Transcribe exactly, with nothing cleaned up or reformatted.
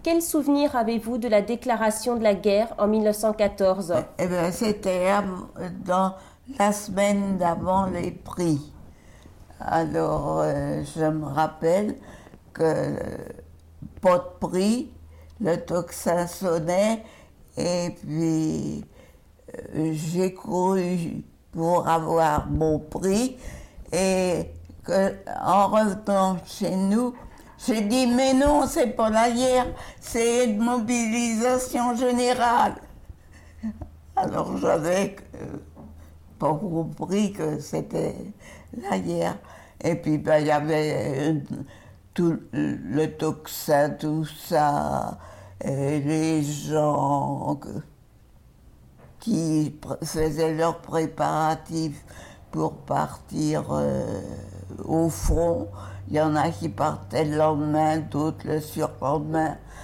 quel souvenir avez-vous de la déclaration de la guerre en mille neuf cent quatorze? Eh bien, c'était dans la semaine d'avant les prix. Alors, euh, je me rappelle que pas de prix, le tocsin sonnait, et puis euh, j'ai couru pour avoir mon prix, et que, en revenant chez nous, j'ai dit, mais non, c'est pas la guerre, c'est une mobilisation générale. Alors j'avais euh, pas compris que c'était la guerre. Et puis ben, il y avait euh, tout le tocsin, tout ça, et les gens que, qui faisaient leurs préparatifs pour partir euh, au front. Il y en a qui partaient le lendemain, d'autres le surlendemain.